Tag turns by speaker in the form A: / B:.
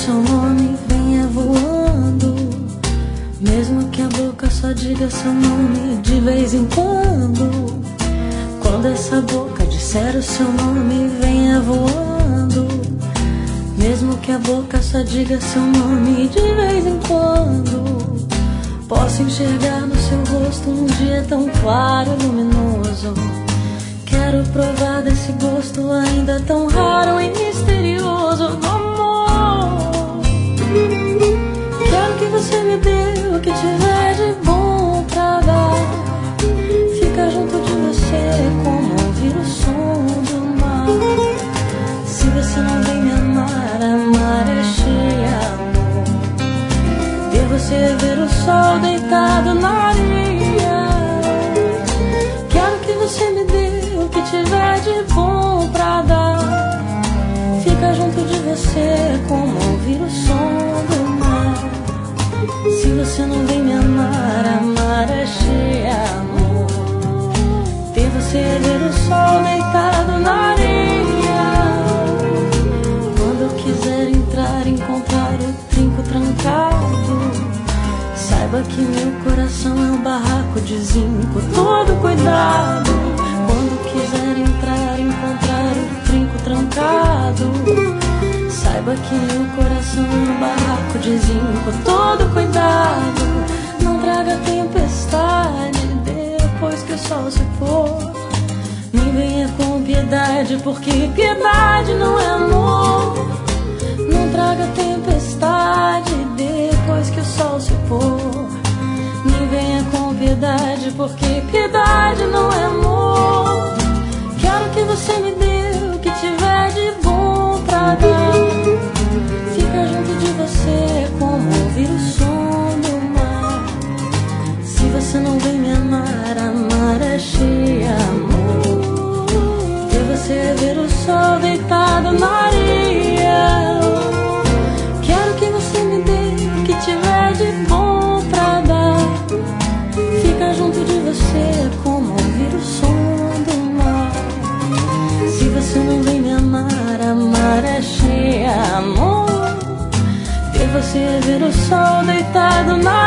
A: seu nome, venha voando. Mesmo que a boca só diga seu nome de vez em quando. Quando essa boca disser o seu nome, venha voando. Mesmo que a boca só diga seu nome de vez em quando. Posso enxergar no seu rosto um dia tão claro e luminoso. Quero provar desse gosto ainda tão raro e misterioso do amor. Quero que você me dê o que tiver de bom pra dar. Ficar junto de você é como ouvir o som do mar. Se você não vem me amar, amar é cheia, amor. Ver você é ver o sol deitado na areia. Quero que você me dê o que tiver de bom pra dar. Ficar junto de você é como ouvir o som do mar. Se você não vem me amar, amar é cheia, amor. Ver você é ver o sol deitado na areia. Quando eu quiser entrar, encontrar o trinco trancado, saiba que meu coração é um barraco de zinco. Todo cuidado. Quando quiser entrar, encontrar o trinco trancado, saiba que meu coração é um barraco de zinco. Todo cuidado. Não traga tempestade depois que o sol se pôr. Nem venha com piedade, porque piedade não é amor. Não traga tempestade depois que o sol se pôr. Nem venha com piedade, porque piedade não é amor. Quero que você me dê o que tiver de bom pra dar. Ficar junto de você é como ouvir o som do mar. Se você não vem me amar, amar é cheia, amor. Ver você é ver o sol deitado na areia. Quero que você me dê o que tiver de bom pra dar. Ficar junto de você é como ouvir o som do mar. Se você não vem me amar, amar é cheia, amor. Ver você é ver o sol deitado na